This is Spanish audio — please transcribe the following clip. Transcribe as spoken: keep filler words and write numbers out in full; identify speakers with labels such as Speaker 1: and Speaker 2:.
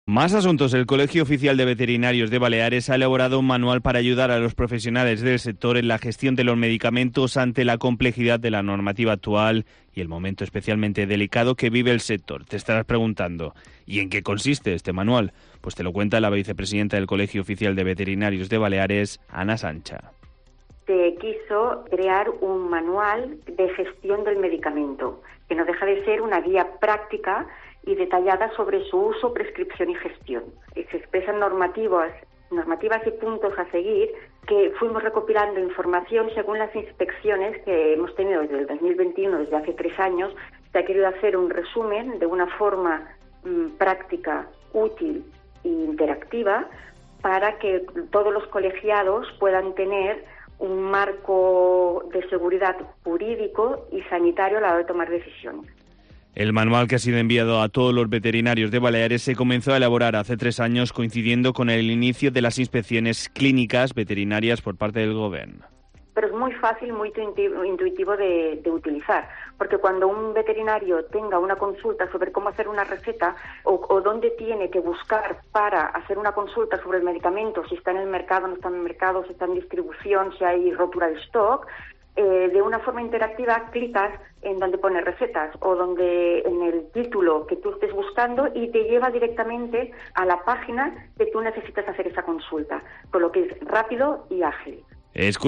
Speaker 1: Más asuntos. El Colegio Oficial de Veterinarios de Baleares ha elaborado un manual para ayudar a los profesionales del sector en la gestión de los medicamentos ante la complejidad de la normativa actual y el momento especialmente delicado que vive el sector. Te estarás preguntando, ¿y en qué consiste este manual? Pues te lo cuenta la vicepresidenta del Colegio Oficial de Veterinarios de Baleares, Ana Sancha.
Speaker 2: Se quiso crear un manual de gestión del medicamento, que no deja de ser una guía práctica y detallada sobre su uso, prescripción y gestión. Y se expresan normativas, normativas y puntos a seguir que fuimos recopilando información según las inspecciones que hemos tenido desde el dos mil veintiuno, desde hace tres años. Se ha querido hacer un resumen de una forma mmm, práctica, útil e interactiva para que todos los colegiados puedan tener un marco de seguridad jurídico y sanitario a la hora de tomar decisiones.
Speaker 1: El manual, que ha sido enviado a todos los veterinarios de Baleares, se comenzó a elaborar hace tres años, coincidiendo con el inicio de las inspecciones clínicas veterinarias por parte del Gobierno.
Speaker 2: Pero es muy fácil, muy intuitivo de, de utilizar, porque cuando un veterinario tenga una consulta sobre cómo hacer una receta o, o dónde tiene que buscar para hacer una consulta sobre el medicamento, si está en el mercado, no está en el mercado, si está en distribución, si hay rotura de stock, eh, de una forma interactiva clicas en donde pone recetas o donde en el título que tú estés buscando y te lleva directamente a la página que tú necesitas hacer esa consulta, con lo que es rápido y ágil.
Speaker 1: Es